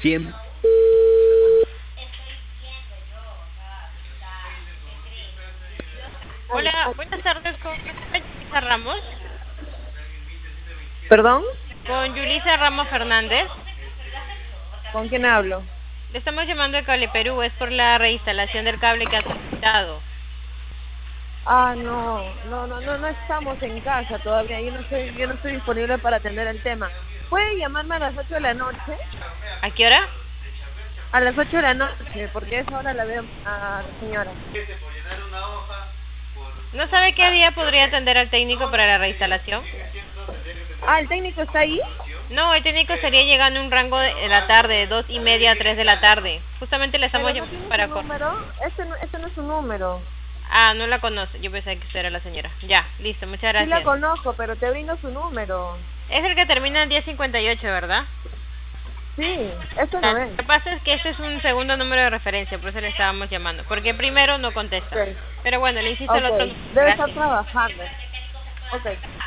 Siempre. Hola, buenas tardes, con Yulisa Ramos. ¿Perdón? Con Yulisa Ramos Fernández. ¿Con quién hablo? Le estamos llamando de Cable Perú, es por la reinstalación del cable que ha solicitado. No estamos en casa todavía. Yo no estoy disponible para atender el tema. ¿Puede llamarme a las 8 de la noche? ¿A qué hora? A las 8 de la noche, porque a esa hora la veo a la señora. ¿No sabe qué día podría atender al técnico para la reinstalación? Ah, ¿el técnico está ahí? No, el técnico estaría llegando en un rango de la tarde, 2:30 a 3 de la tarde. Justamente le estamos ¿Pero no llamando tiene para... su número? Este no es su número. Ah, no la conoce, yo pensé que usted era la señora. Ya, listo, muchas Sí la gracias. conozco, pero te brindo su número. Es el que termina en 1058, ¿verdad? Sí, eso no es. Lo que pasa es que este es un segundo número de referencia, por eso le estábamos llamando. Porque el primero no contesta. Ok. Pero bueno, le insisto el otro número. Debe estar Gracias. trabajando. Ok.